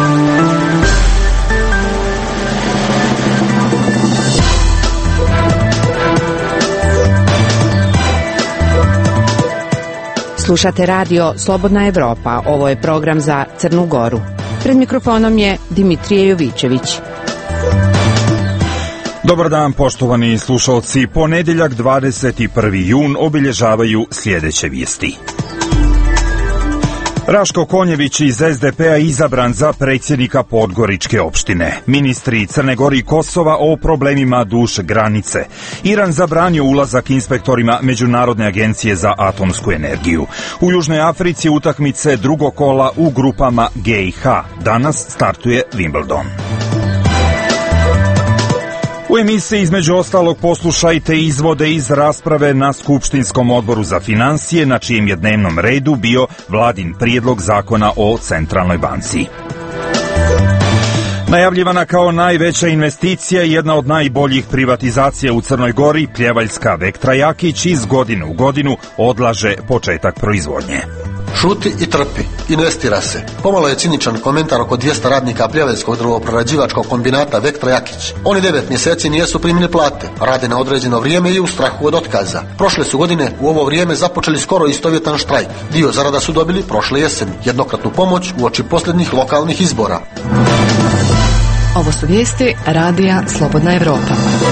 Slušate radio Slobodna Evropa. Ovo je program za Crnu Goru. Pred mikrofonom je Dimitrije Jovićević. Dobar dan, poštovani slušalci. Ponedjeljak 21. jun obilježavaju sljedeće vijesti. Raško Konjević iz SDP-a izabran za predsjednika Podgoričke opštine. Ministri Crne Gore i Kosova o problemima duž granice. Iran zabranio ulazak inspektorima Međunarodne agencije za atomsku energiju. U Južnoj Africi utakmice drugog kola u grupama G i H. Danas startuje Wimbledon. U emisiji između ostalog poslušajte izvode iz rasprave na Skupštinskom odboru za financije, na čijem je dnevnom redu bio vladin prijedlog zakona o Centralnoj banci. Najavljivana kao najveća investicija i jedna od najboljih privatizacija u Crnoj Gori, pljevaljska Vektra Jakić iz godine u godinu odlaže početak proizvodnje. Šuti i trpi, investira se. Pomalo je ciničan komentar oko 200 radnika pljevaljskog drvoprerađivačkog kombinata Vektra Jakić. Oni 9 mjeseci nijesu primili plate, rade na određeno vrijeme i u strahu od otkaza. Prošle su godine u ovo vrijeme započeli skoro istovjetan štrajk. Dio zarada su dobili prošle jeseni, jednokratnu pomoć uoči posljednjih lokalnih izbora. Ovo su vijesti radija Slobodna Evropa.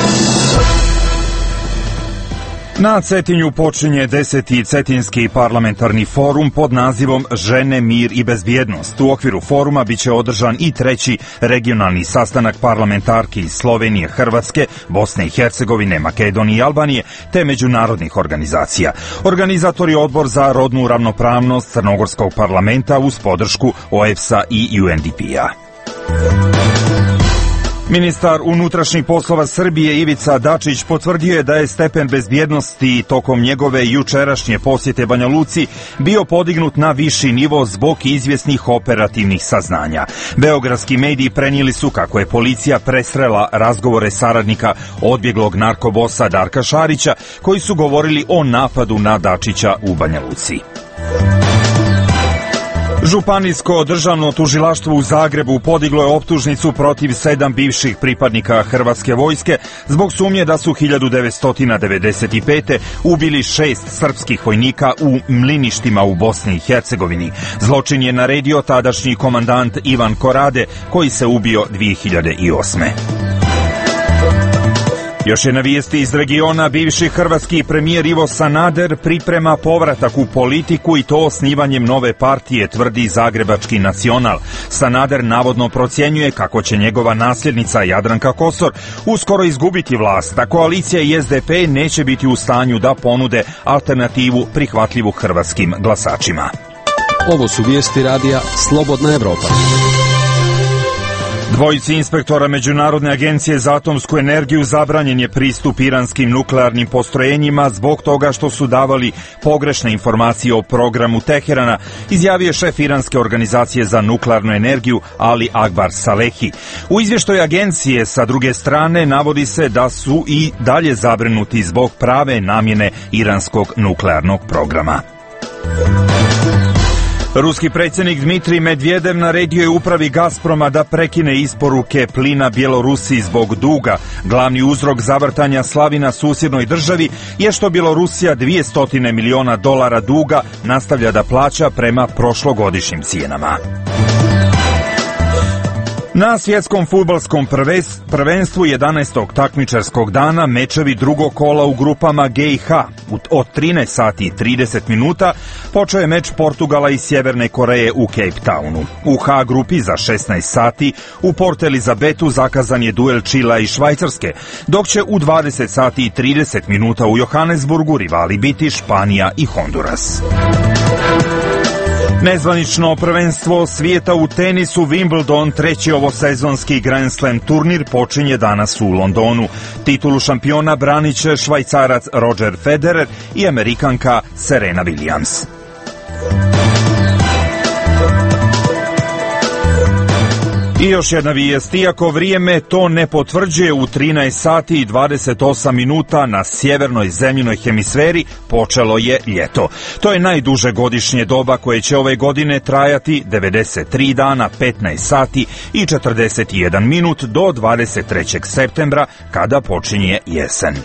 Na Cetinju počinje 10. Cetinski parlamentarni forum pod nazivom Žene, mir i bezbjednost. U okviru foruma biće održan i 3. regionalni sastanak parlamentarki iz Slovenije, Hrvatske, Bosne i Hercegovine, Makedonije i Albanije te međunarodnih organizacija. Organizator je Odbor za rodnu ravnopravnost Crnogorskog parlamenta uz podršku OEBS-a i UNDP-a. Ministar unutrašnjih poslova Srbije Ivica Dačić potvrdio je da je stepen bezbjednosti tokom njegove jučerašnje posjete Banja Luci bio podignut na viši nivo zbog izvjesnih operativnih saznanja. Beogradski mediji prenijeli su kako je policija presrela razgovore saradnika odbjeglog narkobosa Darka Šarića koji su govorili o napadu na Dačića u Banja Luci. Županijsko državno tužilaštvo u Zagrebu podiglo je optužnicu protiv 7 bivših pripadnika Hrvatske vojske zbog sumnje da su 1995. ubili 6 srpskih vojnika u mliništima u Bosni i Hercegovini. Zločin je naredio tadašnji komandant Ivan Korade, koji se ubio 2008. Još jedna vijest iz regiona. Bivši hrvatski premijer Ivo Sanader priprema povratak u politiku i to osnivanjem nove partije, tvrdi Zagrebački Nacional. Sanader navodno procjenjuje kako će njegova nasljednica Jadranka Kosor uskoro izgubiti vlast, a koalicija i SDP neće biti u stanju da ponude alternativu prihvatljivu hrvatskim glasačima. Ovo su vijesti radija Slobodna Evropa. Dvojici inspektora Međunarodne agencije za atomsku energiju zabranjen je pristup iranskim nuklearnim postrojenjima zbog toga što su davali pogrešne informacije o programu Teherana, izjavio je šef iranske organizacije za nuklearnu energiju Ali Akbar Salehi. U izvještaju agencije sa druge strane navodi se da su i dalje zabrinuti zbog prave namjene iranskog nuklearnog programa. Ruski predsjednik Dmitrij Medvedev naredio je upravi Gazproma da prekine isporuke plina Bjelorusiji zbog duga. Glavni uzrok zavrtanja slavi na susjednoj državi je što Bjelorusija $200 miliona duga nastavlja da plaća prema prošlogodišnjim cijenama. Na svjetskom fudbalskom prvenstvu 11. takmičarskog dana mečevi drugog kola u grupama G i H. Od 13 sati i 30 minuta počeo je meč Portugala i Sjeverne Koreje u Cape Townu. U H grupi za 16 sati u Port Elizabetu zakazan je duel Čila i Švajcarske, dok će u 20 sati i 30 minuta u Johannesburgu rivali biti Španija i Honduras. Nezvanično prvenstvo svijeta u tenisu Wimbledon, treći ovosezonski Grand Slam turnir, počinje danas u Londonu. Titulu šampiona branit će Švajcarac Roger Federer i Amerikanka Serena Williams. I još jedna vijest, iako vrijeme to ne potvrđuje, u 13 sati i 28 minuta na sjevernoj zemljinoj hemisferi počelo je ljeto. To je najduže godišnje doba koje će ove godine trajati 93 dana, 15 sati i 41 minut do 23. septembra kada počinje jesen.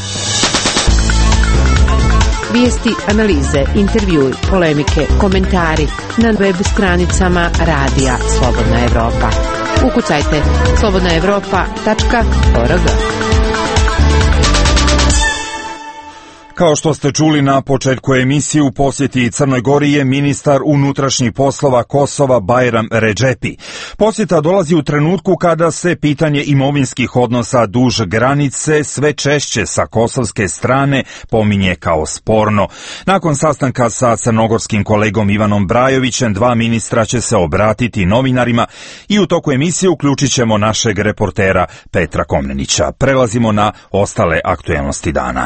Vijesti, analize, intervjui, polemike, komentari na web stranicama Radija Slobodna Evropa. Ukucajte slobodnaevropa.org. Kao što ste čuli na početku emisije, u posjeti Crnoj Gori je ministar unutrašnjih poslova Kosova Bajram Redžepi. Posjeta dolazi u trenutku kada se pitanje imovinskih odnosa duž granice sve češće sa kosovske strane pominje kao sporno. Nakon sastanka sa crnogorskim kolegom Ivanom Brajovićem, dva ministra će se obratiti novinarima i u toku emisije uključit ćemo našeg reportera Petra Komnenića. Prelazimo na ostale aktuelnosti dana.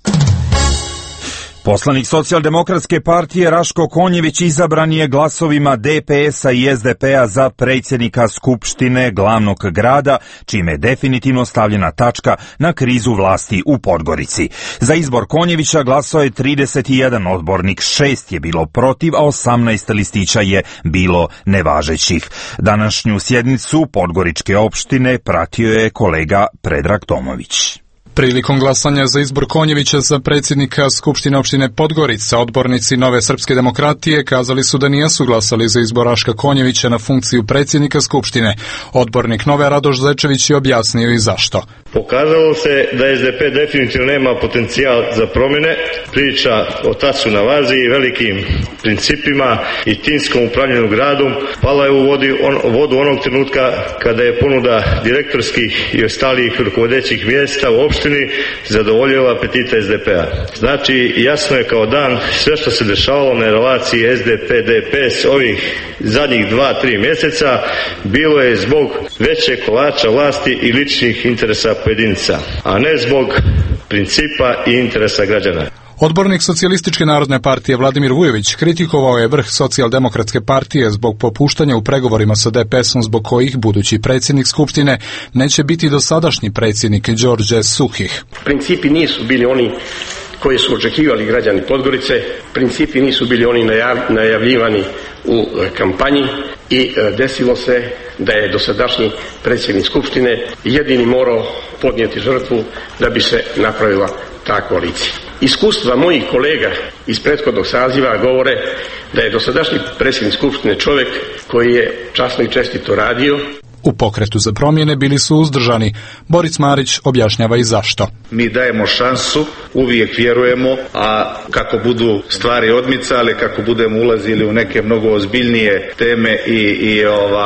Poslanik Socijaldemokratske partije Raško Konjević izabran je glasovima DPS-a i SDP-a za predsjednika Skupštine glavnog grada, čime je definitivno stavljena tačka na krizu vlasti u Podgorici. Za izbor Konjevića glasao je 31 odbornik, 6 je bilo protiv, a 18 listića je bilo nevažećih. Današnju sjednicu Podgoričke opštine pratio je kolega Predrag Tomović. Prilikom glasanja za izbor Konjevića za predsjednika Skupštine opštine Podgorica, odbornici Nove srpske demokratije kazali su da nisu glasali za izbor Raška Konjevića na funkciju predsjednika Skupštine. Odbornik Nove Radoš Zečević je objasnio i zašto. Pokazalo se da SDP definitivno nema potencijal za promjene. Priča o tacu na vazi i velikim principima i timskom upravljanju gradom pala je u vodu onog trenutka kada je ponuda direktorskih i ostalih rukovodećih mjesta u opštini zadovoljava apetita SDP-a. Znači, jasno je kao dan sve što se dešavalo na relaciji SDP-DPS ovih zadnjih 2-3 mjeseca bilo je zbog većeg kolača vlasti i ličnih interesa pojedinca, a ne zbog principa i interesa građana. Odbornik Socijalističke narodne partije Vladimir Vujović kritikovao je vrh Socijaldemokratske partije zbog popuštanja u pregovorima sa DPS-om zbog kojih budući predsjednik Skupštine neće biti dosadašnji predsjednik Đorđe Suhih. Principi nisu bili oni koji su očekivali građani Podgorice, principi nisu bili oni najavljivani u kampanji i desilo se da je dosadašnji predsjednik Skupštine jedini morao podnijeti žrtvu da bi se napravila ta koalicija. Iskustva mojih kolega iz prethodnog saziva govore da je dosadašnji predsjednik Skupštine čovjek koji je časno i čestito radio. U pokretu za promjene bili su uzdržani. Boris Marić objašnjava i zašto. Mi dajemo šansu, uvijek vjerujemo, a kako budu stvari odmicale, kako budemo ulazili u neke mnogo ozbiljnije teme i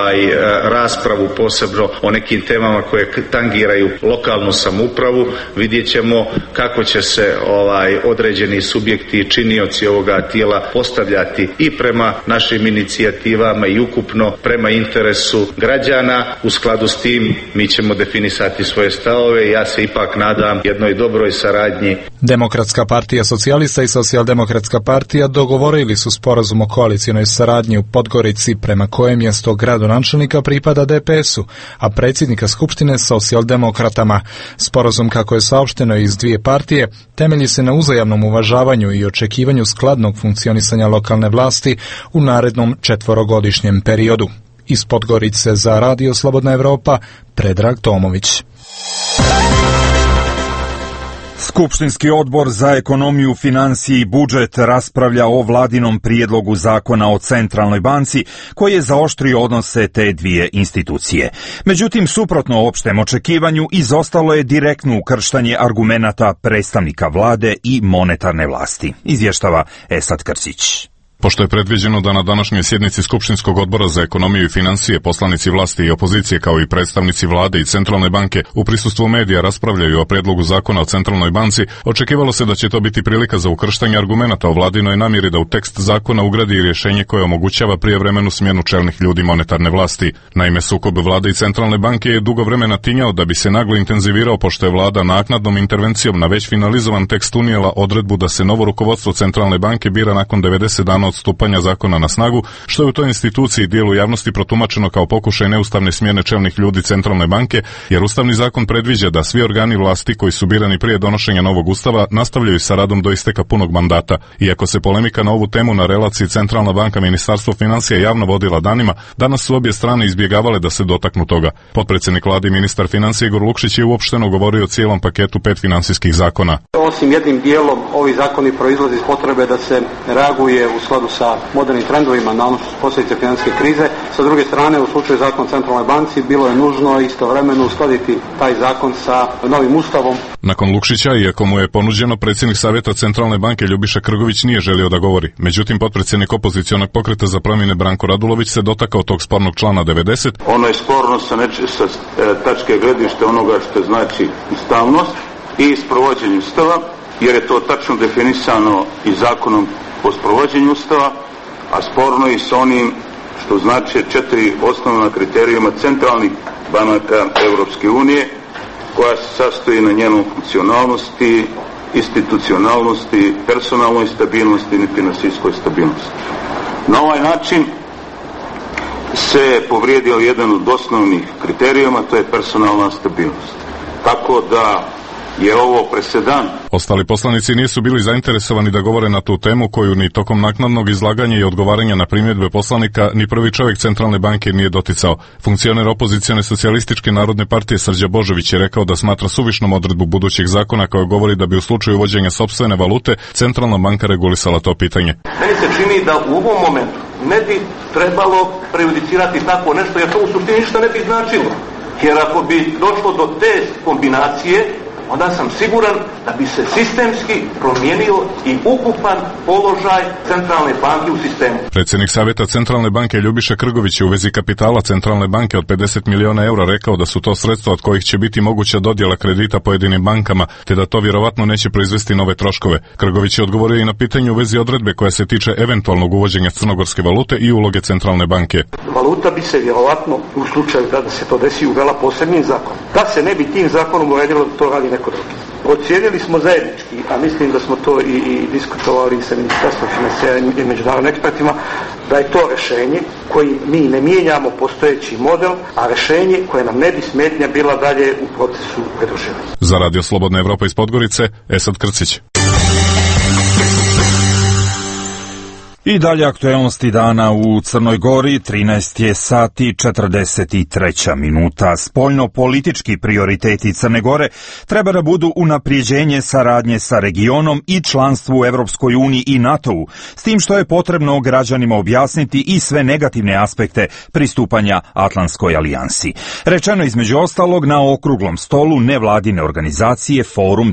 raspravu posebno o nekim temama koje tangiraju lokalnu samoupravu, vidjet ćemo kako će se određeni subjekti i činioci ovoga tijela postavljati i prema našim inicijativama i ukupno prema interesu građana. U skladu s tim mi ćemo definisati svoje stavove i ja se ipak nadam jednoj dobroj saradnji. Demokratska partija socijalista i Socijaldemokratska partija dogovorili su sporazum o koalicijnoj saradnji u Podgorici prema kojem mjesto gradonačelnika pripada DPS-u, a predsjednika Skupštine Socijaldemokratama. Sporazum, kako je saopšteno iz dvije partije, temelji se na uzajamnom uvažavanju i očekivanju skladnog funkcionisanja lokalne vlasti u narednom 4-godišnjem periodu. Iz Podgorice za Radio Slobodna Evropa, Predrag Tomović. Skupštinski odbor za ekonomiju, financije i budžet raspravlja o vladinom prijedlogu zakona o centralnoj banci koji je zaoštrio odnose te dvije institucije. Međutim, suprotno opštem očekivanju, izostalo je direktno ukrštanje argumenata predstavnika vlade i monetarne vlasti, izvještava Esad Krsić. Pošto je predviđeno da na današnjoj sjednici Skupštinskog odbora za ekonomiju i financije poslanici vlasti i opozicije kao i predstavnici vlade i centralne banke u prisustvu medija raspravljaju o predlogu zakona o centralnoj banci, očekivalo se da će to biti prilika za ukrštanje argumenata o vladinoj namjeri da u tekst zakona ugradi i rješenje koje omogućava prijevremenu smjenu čelnih ljudi monetarne vlasti. Naime, sukob vlade i centralne banke je dugo vremena tinjao da bi se naglo intenzivirao pošto je vlada naknadnom intervencijom na već finalizovan tekst unijela odredbu da se novo rukovodstvo centralne banke bira nakon 90 dana od stupanja zakona na snagu, što je u toj instituciji dijelu javnosti protumačeno kao pokušaj neustavne smjene čelnih ljudi Centralne banke, jer Ustavni zakon predviđa da svi organi vlasti koji su birani prije donošenja novog ustava nastavljaju sa radom do isteka punog mandata. Iako se polemika na ovu temu na relaciji Centralna banka Ministarstvo financija javno vodila danima, danas su obje strane izbjegavale da se dotaknu toga. Potpredsjednik vlade i ministar financija Igor Lukšić je uopšteno govorio o cijelom paketu 5 financijskih zakona. Osim jednim dijelom, ovi zakoni proizlaze iz potrebe da se reaguje u skladu sa modernim trendovima na ono što su posljedice financijske krize. Sa druge strane, u slučaju zakona o Centralnoj banci bilo je nužno istovremeno uskladiti taj zakon sa novim ustavom. Nakon Lukšića, iako mu je ponuđeno, predsjednik Savjeta Centralne banke Ljubiša Krgović nije želio da govori. Međutim, potpredsjednik opozicionog pokreta za promjene Branko Radulović se dotakao tog spornog člana 90. Ono je sporno sa tačke gledište onoga što znači ustavnost i sprovođenje ustava, jer je to tačno definisano i zakonom o sprovođenju ustava, a sporno i sa onim što znači 4 osnovna kriterijuma centralnih banaka Europske unije, koja se sastoji na njenoj funkcionalnosti, institucionalnosti, personalnoj stabilnosti i financijskoj stabilnosti. Na ovaj način se povrijedio jedan od osnovnih kriterijuma, to je personalna stabilnost. Tako da je ovo presedan. Ostali poslanici nisu bili zainteresovani da govore na tu temu, koju ni tokom naknadnog izlaganja i odgovaranja na primjedbe poslanika ni prvi čovjek Centralne banke nije doticao. Funkcioner opozicione socijalističke narodne partije Srđa Božović je rekao da smatra suvišnom odredbu budućeg zakona koja govori da bi u slučaju uvođenja sopstvene valute Centralna banka regulisala to pitanje. Meni se čini da u ovom momentu ne bi trebalo prejudicirati tako nešto, jer to u suštini ništa ne bi značilo. Jer ako bi došlo do te kombinacije, onda sam siguran da bi se sistemski promijenio i ukupan položaj Centralne banke u sistemu. Predsjednik Savjeta Centralne banke Ljubiša Krgović je u vezi kapitala Centralne banke od 50 milijuna eura rekao da su to sredstva od kojih će biti moguća dodjela kredita pojedinim bankama, te da to vjerovatno neće proizvesti nove troškove. Krgović je odgovorio i na pitanje u vezi odredbe koja se tiče eventualnog uvođenja crnogorske valute i uloge Centralne banke. Valuta bi se vjerovatno u slučaju da se to desi uvela posebnim zakonom. Da se ne bi tim zakonom uredilo, to radi neko drugi. Ocijenili smo zajednički, a mislim da smo to i diskutovali sa Ministarstvom financija i međunarodnim ekspertima, da je to rješenje koji mi ne mijenjamo postojeći model, a rješenje koje nam ne bi smetnja bila dalje u procesu pridruživanja. Za Radio Slobodna Evropa iz Podgorice, Esad Krcić. I dalje aktuelnosti dana u Crnoj Gori, 13 je sati 43 minuta. Spoljno-politički prioriteti Crne Gore treba da budu unaprijeđenje saradnje sa regionom i članstvu u Evropskoj uniji i NATO-u, s tim što je potrebno građanima objasniti i sve negativne aspekte pristupanja Atlantskoj alijansi. Rečeno između ostalog na okruglom stolu nevladine organizacije Forum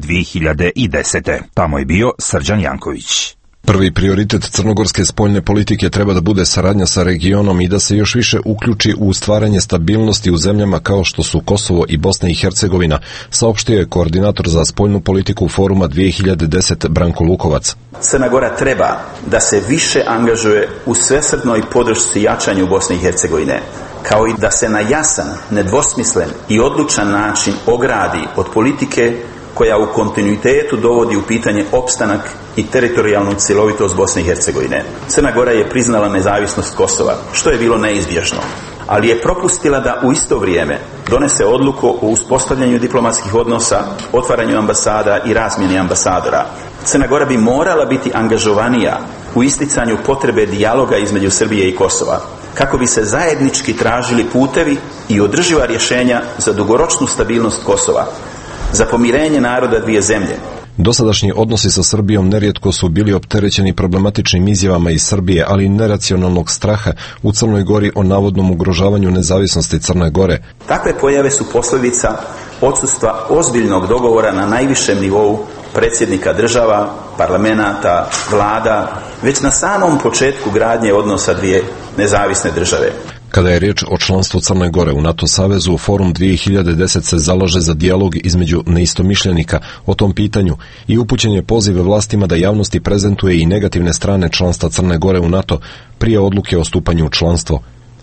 2010. Tamo je bio Srđan Janković. Prvi prioritet crnogorske spoljne politike treba da bude saradnja sa regionom i da se još više uključi u stvaranje stabilnosti u zemljama kao što su Kosovo i Bosna i Hercegovina, saopštio je koordinator za spoljnu politiku Foruma 2010 Branko Lukovac. Crna Gora treba da se više angažuje u svesrdnoj podršci jačanju Bosne i Hercegovine, kao i da se na jasan, nedvosmislen i odlučan način ogradi od politike koja u kontinuitetu dovodi u pitanje opstanak i teritorijalnu cjelovitost Bosne i Hercegovine. Crna Gora je priznala nezavisnost Kosova, što je bilo neizbježno, ali je propustila da u isto vrijeme donese odluku o uspostavljanju diplomatskih odnosa, otvaranju ambasada i razmjeni ambasadora. Crna Gora bi morala biti angažovanija u isticanju potrebe dijaloga između Srbije i Kosova, kako bi se zajednički tražili putevi i održiva rješenja za dugoročnu stabilnost Kosova, za pomirenje naroda dvije zemlje. Dosadašnji odnosi sa Srbijom nerijetko su bili opterećeni problematičnim izjavama iz Srbije, ali i neracionalnog straha u Crnoj Gori o navodnom ugrožavanju nezavisnosti Crne Gore. Takve pojave su posljedica odsustva ozbiljnog dogovora na najvišem nivou predsjednika država, parlamenata, vlada, već na samom početku gradnje odnosa dvije nezavisne države. Kada je riječ o članstvu Crne Gore u NATO savezu, Forum 2010 se zalaže za dijalog između neistomišljenika o tom pitanju i upućen je poziv vlastima da javnosti prezentuje i negativne strane članstva Crne Gore u NATO prije odluke o stupanju u članstvo.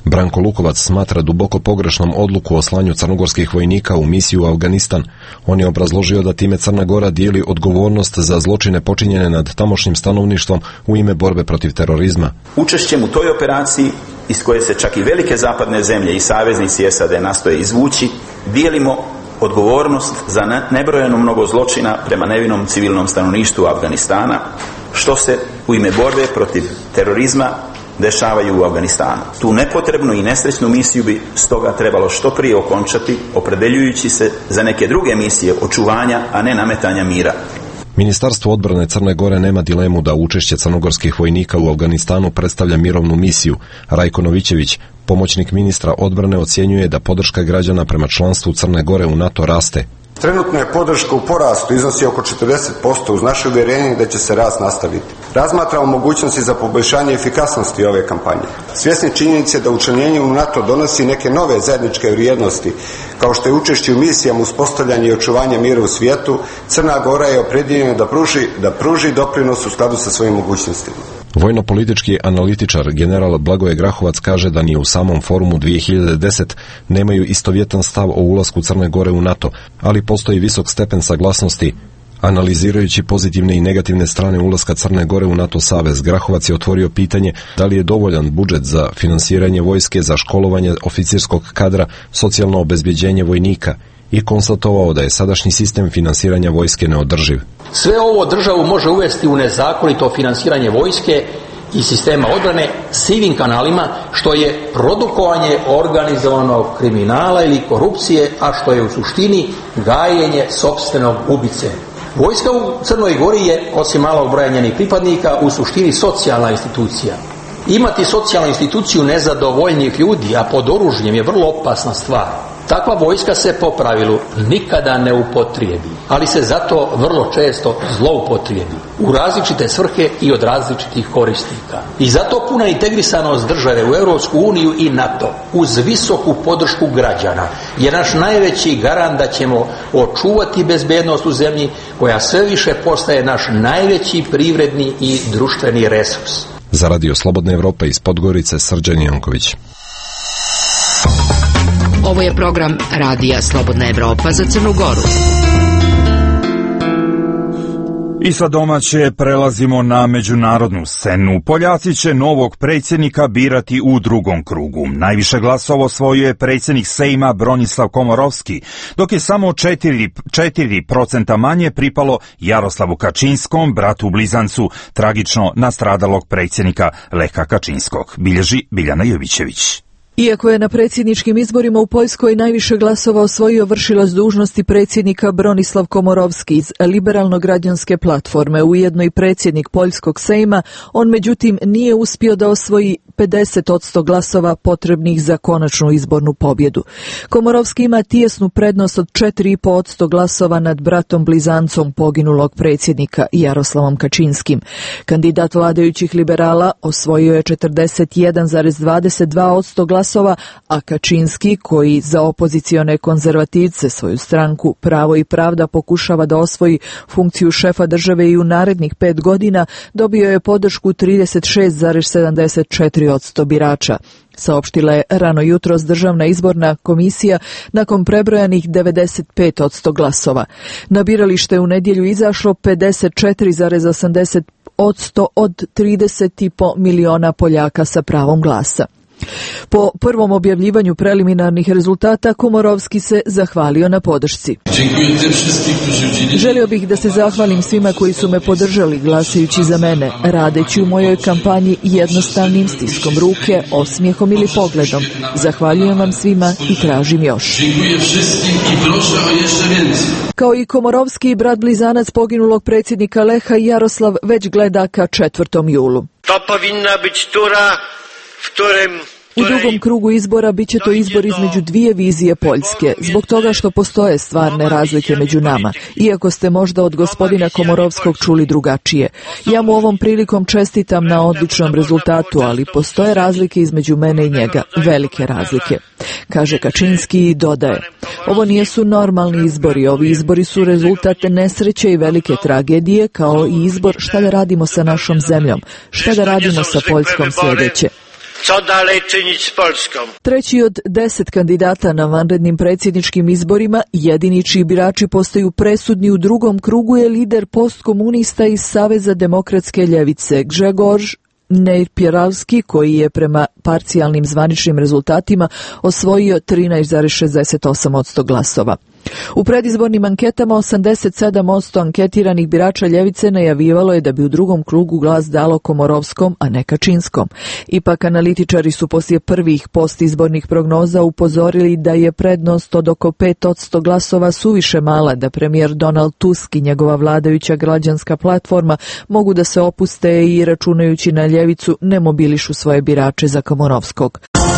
Branko Lukovac smatra duboko pogrešnom odluku o slanju crnogorskih vojnika u misiju u Afganistan. On je obrazložio da time Crna Gora dijeli odgovornost za zločine počinjene nad tamošnjim stanovništvom u ime borbe protiv terorizma. Učešćem u toj operaciji, iz koje se čak i velike zapadne zemlje i saveznici SAD nastoje izvući, dijelimo odgovornost za nebrojeno mnogo zločina prema nevinom civilnom stanovništvu Afganistana, što se u ime borbe protiv terorizma dešavaju u Afganistanu. Tu nepotrebnu i nesrećnu misiju bi stoga trebalo što prije okončati, opredeljujući se za neke druge misije očuvanja, a ne nametanja mira. Ministarstvo odbrane Crne Gore nema dilemu da učešće crnogorskih vojnika u Afganistanu predstavlja mirovnu misiju. Rajko Novićević, pomoćnik ministra odbrane, ocjenjuje da podrška građana prema članstvu Crne Gore u NATO raste. Trenutno je podrška u porastu, iznosi oko 40% uz naše uvjerenje da će se rast nastaviti. Razmatramo mogućnosti za poboljšanje efikasnosti ove kampanje. Svjesni činjenice da učlanjenje u NATO donosi neke nove zajedničke vrijednosti, kao što je učešće u misijama uspostavljanje i očuvanje mira u svijetu, Crna Gora je opredjeljena da pruži doprinos u skladu sa svojim mogućnostima. Vojno-politički analitičar general Blagoje Grahovac kaže da ni u samom forumu 2010 nemaju istovjetan stav o ulasku Crne Gore u NATO, ali postoji visok stepen saglasnosti. Analizirajući pozitivne i negativne strane ulaska Crne Gore u NATO savez, Grahovac je otvorio pitanje da li je dovoljan budžet za finansiranje vojske, za školovanje oficirskog kadra, socijalno obezbjeđenje vojnika i konstatovao da je sadašnji sistem finansiranja vojske neodrživ. Sve ovo državu može uvesti u nezakonito finansiranje vojske i sistema odbrane sivim kanalima, što je produkovanje organizovanog kriminala ili korupcije, a što je u suštini gajenje sopstvenog ubice. Vojska u Crnoj Gori je, osim malog broja njenih pripadnika, u suštini socijalna institucija. Imati socijalnu instituciju nezadovoljnih ljudi, a pod oružjem je vrlo opasna stvar. Takva vojska se po pravilu nikada ne upotrijebi, ali se zato vrlo često zloupotrijebi u različite svrhe i od različitih korisnika. I zato puna integrisanost države u Europsku uniju i NATO uz visoku podršku građana je naš najveći garant da ćemo očuvati bezbednost u zemlji koja sve više postaje naš najveći privredni i društveni resurs. Za Radio Slobodne Evrope iz Podgorice, Srđan Janković. Ovo je program Radija Slobodna Evropa za Crnu Goru. I sa domaće prelazimo na međunarodnu scenu. Poljaci će novog predsjednika birati u drugom krugu. Najviše glasova osvojio je predsjednik Sejma Bronislav Komorovski, dok je samo 4% manje pripalo Jaroslavu Kačinskom, bratu blizancu tragično nastradalog predsjednika Leha Kačinskog, bilježi Biljana Jovićević. Iako je na predsjedničkim izborima u Poljskoj najviše glasova osvojio vršilac dužnosti predsjednika Bronislav Komorovski iz liberalno-građanske platforme, ujedno i predsjednik Poljskog Sejma, on međutim nije uspio da osvoji 50% glasova potrebnih za konačnu izbornu pobjedu. Komorovski ima tijesnu prednost od 4,5% glasova nad bratom blizancom poginulog predsjednika Jaroslavom Kačinskim. Kandidat vladajućih liberala osvojio je 41,22% glasova, a Kačinski, koji za opozicione konzervativce svoju stranku Pravo i pravda pokušava da osvoji funkciju šefa države i u narednih 5 godina, dobio je podršku 36,74% birača. Saopštila je rano jutros Državna izborna komisija nakon prebrojanih 95% glasova. Na biralište u nedjelju izašlo 54,80% od 30,5 miliona Poljaka sa pravom glasa. Po prvom objavljivanju preliminarnih rezultata Komorovski se zahvalio na podršci. Želio bih da se zahvalim svima koji su me podržali glasajući za mene, radeći u mojoj kampanji jednostavnim stiskom ruke, osmijehom ili pogledom. Zahvaljujem vam svima i tražim još. Kao i Komorovski, brat blizanac poginulog predsjednika Leha, Jaroslav već gleda ka 4. julu. To powinna być tura, w którym U drugom krugu izbora bit će to izbor između dvije vizije Poljske, zbog toga što postoje stvarne razlike među nama, iako ste možda od gospodina Komorovskog čuli drugačije. Ja mu ovom prilikom čestitam na odličnom rezultatu, ali postoje razlike između mene i njega, velike razlike, kaže Kačinski i dodaje. Ovo nisu normalni izbori, ovi izbori su rezultat nesreće i velike tragedije, kao i izbor šta da radimo sa našom zemljom, šta da radimo sa Poljskom sljedeće. co dalej czynić z Polską. Treći od 10 kandidata na vanrednim predsjedničkim izborima, jedini čiji birači postaju presudni u drugom krugu je lider postkomunista iz Saveza demokratske ljevice Grzegorz Nejpjeravski, koji je prema parcijalnim zvaničnim rezultatima osvojio 13,68% glasova. U predizbornim anketama 87% anketiranih birača ljevice najavivalo je da bi u drugom krugu glas dalo Komorovskom, a ne Kačinskom. Ipak analitičari su poslije prvih postizbornih prognoza upozorili da je prednost od oko 5% glasova suviše mala, da premijer Donald Tusk i njegova vladajuća građanska platforma mogu da se opuste i, računajući na ljevicu, ne mobilišu svoje birače za Komorovskog.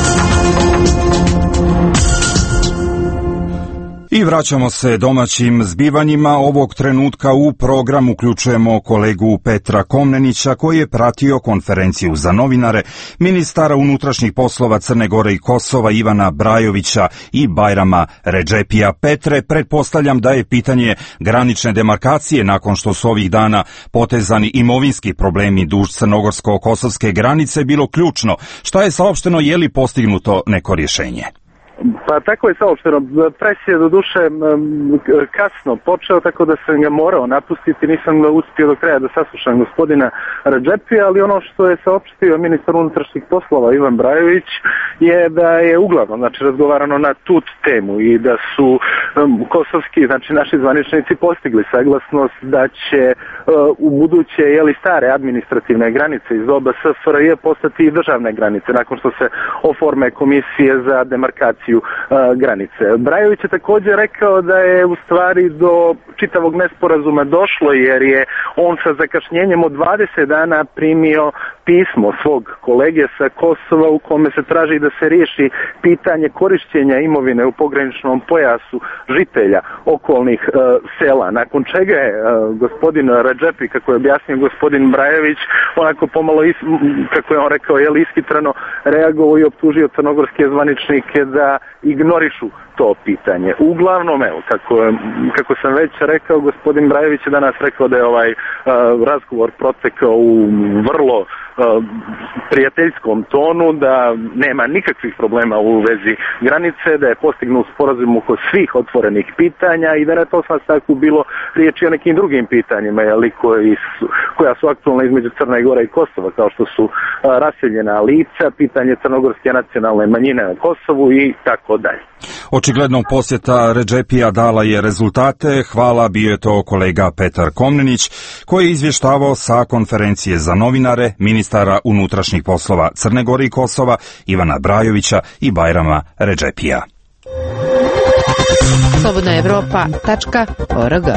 I vraćamo se domaćim zbivanjima. Ovog trenutka u program uključujemo kolegu Petra Komnenića, koji je pratio konferenciju za novinare ministara unutrašnjih poslova Crne Gore i Kosova Ivana Brajovića i Bajrama Redžepija. Petre, pretpostavljam da je pitanje granične demarkacije, nakon što su ovih dana potezani imovinski problemi duž crnogorsko-kosovske granice, bilo ključno. Šta je saopšteno, je li postignuto neko rješenje? Pa tako je saopšteno. Pres je do duše kasno počeo, tako da sam ga morao napustiti. Nisam uspio do kraja da saslušam gospodina Redžepija, ali ono što je saopštio ministar unutrašnjih poslova Ivan Brajović je da je uglavnom razgovarano na tu temu i da su kosovski, naši zvaničnici postigli saglasnost da će u buduće stare administrativne granice iz doba SFRJ postati i državne granice nakon što se oforme komisije za demarkaciju granice. Brajović je također rekao da je u stvari do čitavog nesporazuma došlo, jer je on sa zakašnjenjem od 20 dana primio pismo svog kolege sa Kosova u kome se traži da se riješi pitanje korišćenja imovine u pograničnom pojasu žitelja okolnih sela. Nakon čega je gospodin Redžepi, kako je objasnio gospodin Brajović, onako pomalo, kako je on rekao, ishitreno reagovao i optužio crnogorske zvaničnike da ignorišu to pitanje. Uglavnom, kako sam već rekao, gospodin Brajović je danas rekao da je ovaj razgovor protekao u vrlo prijateljskom tonu, da nema nikakvih problema u vezi granice, da je postignut sporazum oko svih otvorenih pitanja i da je to sastanku bilo riječi o nekim drugim pitanjima, koja su aktualna između Crne Gore i Kosova, kao što su raseljena lica, pitanje crnogorske nacionalne manjine na Kosovu i tako dalje. Očigledno posjeta Redžepija dala je rezultate. Hvala, bio je to kolega Petar Komnenić, koji je izvještavao sa konferencije za novinare ministara unutrašnjih poslova Crne Gore i Kosova Ivana Brajovića i Bajrama Redžepija. slobodnaevropa.org.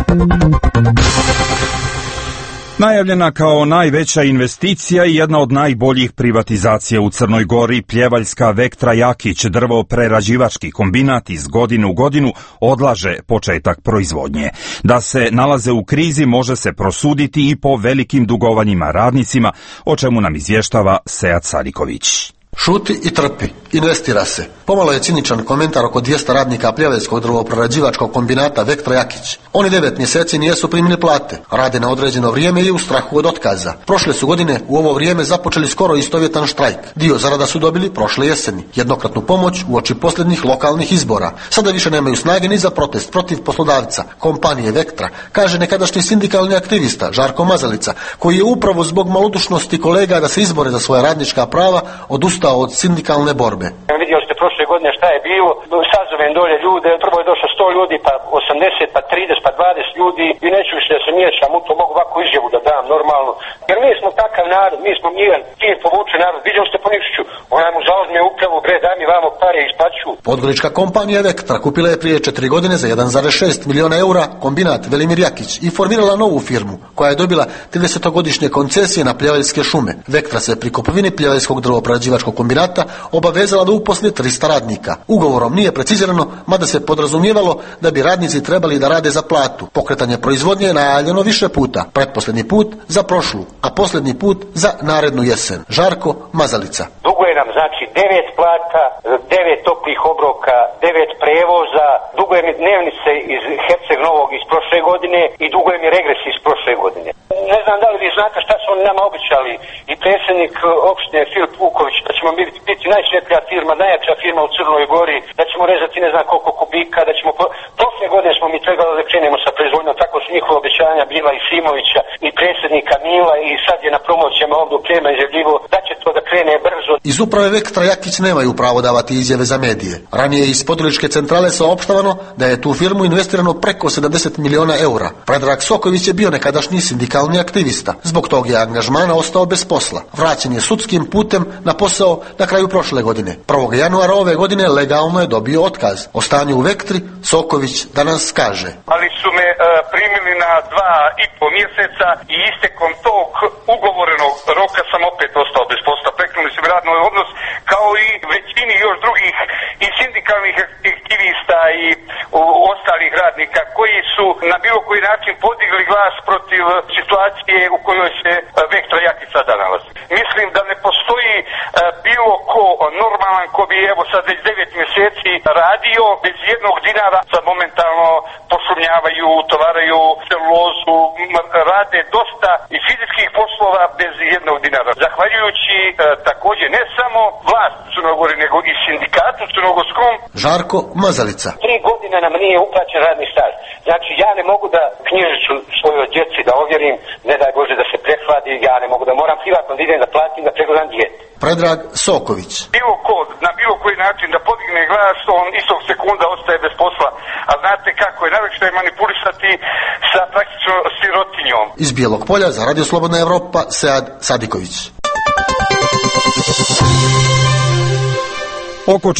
Najavljena kao najveća investicija i jedna od najboljih privatizacija u Crnoj Gori, pljevaljska Vektra Jakić, drvo-prerađivački kombinat, iz godine u godinu odlaže početak proizvodnje. Da se nalaze u krizi može se prosuditi i po velikim dugovanjima radnicima, o čemu nam izvještava Sead Sadiković. Šuti i trpi, investira se. Pomalo je ciničan komentar oko 200 radnika pljeveljskog drvoprerađivačkog kombinata Vektra Jakić. Oni 9 mjeseci nijesu primili plate, rade na određeno vrijeme i u strahu od otkaza. Prošle su godine u ovo vrijeme započeli skoro istovjetan štrajk. Dio zarada su dobili prošle jeseni. Jednokratnu pomoć uoči posljednjih lokalnih izbora. Sada više nemaju snage ni za protest protiv poslodavca, kompanije Vektra, kaže nekadašnji sindikalni aktivista Žarko Mazalica, koji je upravo zbog malodušnosti kolega da se izbore za svoja radnička prava odustao od sindikalne borbe. Vidjeli ste prošle godine šta je bilo, sazovem dolje ljude, prvo je došlo 100 ljudi, pa 80, pa 30, pa 20 ljudi i neću više da se miješam u to, mogu ovako izjavu da dam normalno. Jer mi smo takav narod, mi smo miran, tim povuče narod, vidjeli ste po Nikšiću, onaj mu zauzme upravu, bre, daj mi vamo pare isplaću. Podgorička kompanija Vektra kupila je prije 4 godine za 1,6 milijuna eura kombinat Velimir Jakić i formirala novu firmu, koja je dobila 30-godišnje koncesije na pljevaljske šume. Vektra se pri kupovini pljevaljskog drvoprerađivačkog kombinata obavezala da uposli 300 radnika. Ugovorom nije precizirano, mada se podrazumijevalo da bi radnici trebali da rade za platu. Pokretanje proizvodnje je najavljeno više puta. Pretposljednji put za prošlu, a posljednji put za narednu jesen. Žarko Mazalica. Duguje nam 9 plata, 9 toplih obroka, 9 prevoza, duguje mi dnevnice iz Herceg Novog iz prošle godine i duguje mi regres iz prošle godine. Ne znam da li vi znate šta su oni nama obećali i predsjednik opštine Filip Vuković, da ćemo biti najsvjetlija firma, najjača firma u Crnoj Gori, da ćemo rezati ne znam koliko kubika, da ćemo... Prošle godine smo mi trebali da krenemo sa proizvodnjom, tako su njihova obećanja bila i Simovića i predsjednika Mila i sad je na promocijama ovdje Prema izjavljivo da će to da krene brzo. Iz uprave Vektra Jakić nemaju pravo davati izjave za medije. Ranije iz Podgoričke centrale saopštavano da je tu firmu investirano preko 70 miliona eura. Predrag Soković je bio nekadašnji sindikalni aktivista. Zbog tog je angažmana ostao bez posla. Vraćen je sudskim putem na posao na kraju prošle godine. 1. januara ove godine legalno je dobio otkaz. O stanju u Vektri Soković danas kaže. Ali su me primili na 2,5 mjeseca i istekom tog ugovorenog roka sam opet ostao bez posla. Prekinuli su mi radni odnos kao i većini još drugih i sindikalnih aktivista i ostalih radnika koji su na bilo koji način podigli glas protiv situacije u kojoj se Vektra Jakić sada nalazi. Mislim da ne postoji bilo ko normalan ko bi evo sad već 9 mjeseci radio bez jednog dinara. Sad momentalno pošumljavaju, utovaraju celulozu, rade dosta i fizičkih poslova bez jednog dinara. Zahvaljujući također ne samo vlast u Crnoj Gori, nego i sindikatu crnogorskom. Žarko Mazalica. 3 godine nam nije uplaćen radni staž. Znači ja ne mogu da knjižicu svojoj djeci da ovjerim, ne daj Bože da se prehladi, ja ne mogu da moram privatno da idem da platim da pregledam dijete. Predrag Soković. Bilo ko, na bilo koji način da podigne glas, on istog sekunda ostaje bez posla. A znate kako je, najveće je manipulisati sa praktično sirotinjom. Iz Bijelog Polja za Radio Slobodna Evropa, Sead Sadiković. Oko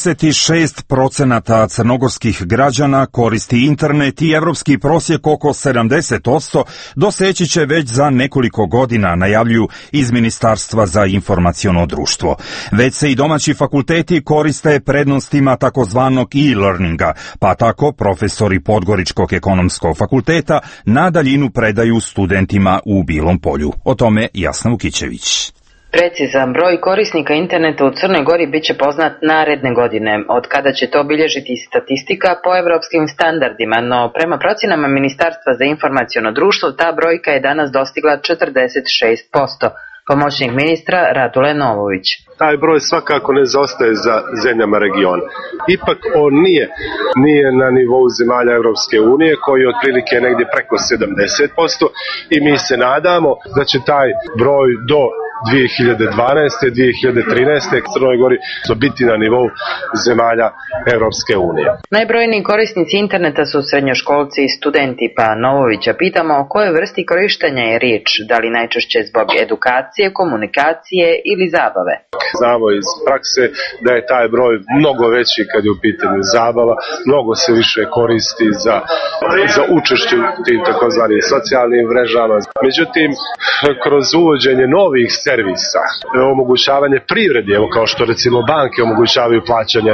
46% crnogorskih građana koristi internet i evropski prosjek oko 70% doseći će već za nekoliko godina, najavljuju iz Ministarstva za informaciono društvo. Već se i domaći fakulteti koriste prednostima takozvanog e-learninga, pa tako profesori Podgoričkog ekonomskog fakulteta na daljinu predaju studentima u Bilom Polju. O tome Jasna Vukićević. Precizan broj korisnika interneta u Crnoj Gori bit će poznat naredne godine, od kada će to obilježiti statistika po evropskim standardima, no prema procjenama Ministarstva za informaciono društvo ta brojka je danas dostigla 46%. Pomoćnik ministra Radule Novović. Taj broj svakako ne zaostaje za zemljama regiona. Ipak on nije na nivou zemalja Evropske unije koji je otprilike negdje preko 70% i mi se nadamo da će taj broj do 2012. 2013. Crnoj Gori biti na nivou zemalja Evropske unije. Najbrojniji korisnici interneta su srednjoškolci i studenti, pa Novovića pitamo o kojoj vrsti korištenja je riječ, da li najčešće zbog edukacije, komunikacije ili zabave. Znamo iz prakse da je taj broj mnogo veći kad je u pitanju zabava, mnogo se više koristi za učešće u tim takozvanim socijalnim mrežama. Međutim, kroz uvođenje novih servisa, omogućavanje privredi, evo kao što recimo banke omogućavaju plaćanje,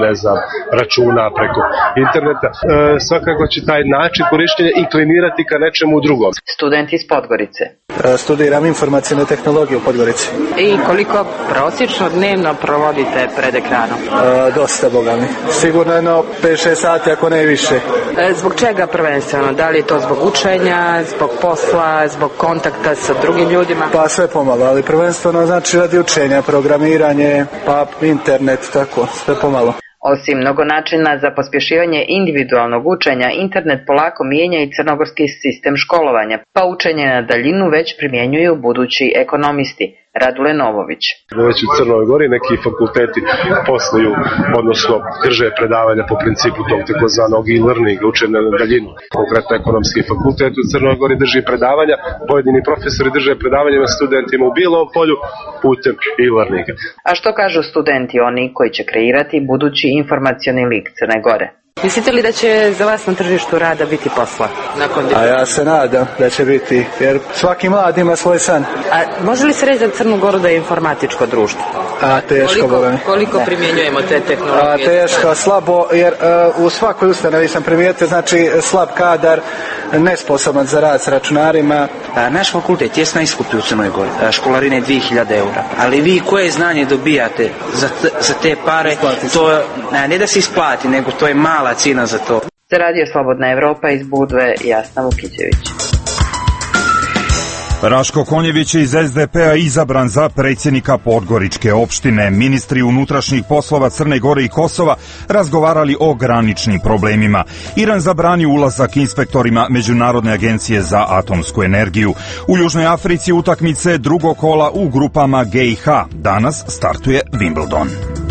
računa preko interneta, svakako će taj način korištenja inklinirati ka nečemu drugom. Student iz Podgorice. Studiram informacijne tehnologije u Podgorici. I koliko prosječno dnevno provodite pred ekranom? Dosta, boga mi. Sigurno 5-6 sati, ako ne više. Zbog čega prvenstveno? Da li je to zbog učenja, zbog posla, zbog kontakta sa drugim ljudima? Pa sve pomalo, ali prvenstveno znači radi učenja, programiranje, pa internet, tako, sve pomalo. Osim mnogo načina za pospješivanje individualnog učenja, internet polako mijenja i crnogorski sistem školovanja, pa učenje na daljinu već primjenjuju budući ekonomisti. Radule Novović. Već u Crnoj Gori neki fakulteti posluju, odnosno drže predavanja po principu tog takozvanog e-learninga, učenja na daljinu. Konkretno ekonomski fakultet u Crnoj Gori drži predavanja, pojedini profesori drže predavanja na studentima u Bilom Polju putem e-learninga. A što kažu studenti, oni koji će kreirati budući informacioni lik Crne Gore? Mislite li da će za vas na tržištu rada biti posla? A ja se nadam da će biti, jer svaki mlad ima svoj san. A može li se reći za Crnu Goru da je informatičko društvo? Teško. Koliko primjenjujemo te tehnologije? Teško, slabo, jer u svakoj ustanovi sam primijetio, znači slab kadar, nesposoban za rad s računarima. Naš fakultet je najskuplji u Crnoj Gori, školarine 2000 eura, ali vi koje znanje dobijate za te pare, to ne da se isplati, nego to je mala cijena za to. Za Radio Slobodna Evropa iz Budve, Jasna Vukićević. Raško Konjević je iz SDP-a izabran za predsjednika Podgoričke opštine. Ministri unutrašnjih poslova Crne Gore i Kosova razgovarali o graničnim problemima. Iran zabranio ulazak inspektorima Međunarodne agencije za atomsku energiju. U Južnoj Africi utakmice drugog kola u grupama G i H. Danas startuje Wimbledon.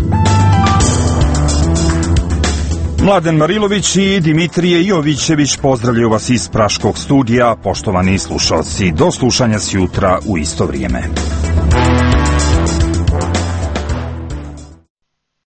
Mladen Marilović i Dimitrije Jovićević pozdravljaju vas iz Praškog studija. Poštovani slušalci, do slušanja sjutra u isto vrijeme.